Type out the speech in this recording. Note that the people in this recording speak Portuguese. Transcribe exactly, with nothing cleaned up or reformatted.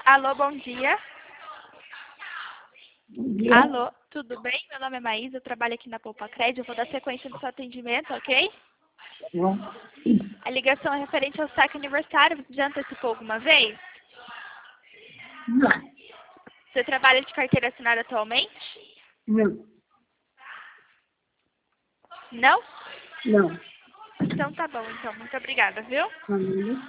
Alô, bom dia. Bom dia. Alô, tudo bem? Meu nome é Maísa, eu trabalho aqui na Poupa Crédito. Eu vou dar sequência no seu atendimento, ok? Bom, A ligação é referente ao saque aniversário. Você já antecipou alguma vez? não, Você trabalha de carteira assinada atualmente? não, Não? não. Então tá bom, então. Muito obrigada, viu? Família.